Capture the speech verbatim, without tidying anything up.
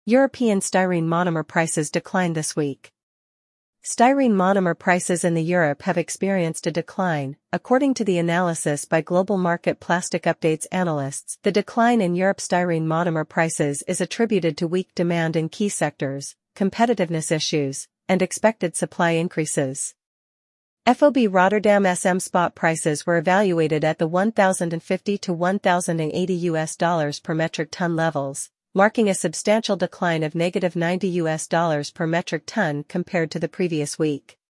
European styrene monomer prices declined this week. Styrene monomer prices in the Europe have experienced a decline, according to the analysis by Global Market Plastic Updates analysts. The decline in Europe styrene monomer prices is attributed to weak demand in key sectors, competitiveness issues, and expected supply increases. F O B Rotterdam S M spot prices were evaluated at the one thousand fifty to one thousand eighty U S dollars per metric ton levels, marking a substantial decline of negative ninety U S dollars per metric ton compared to the previous week.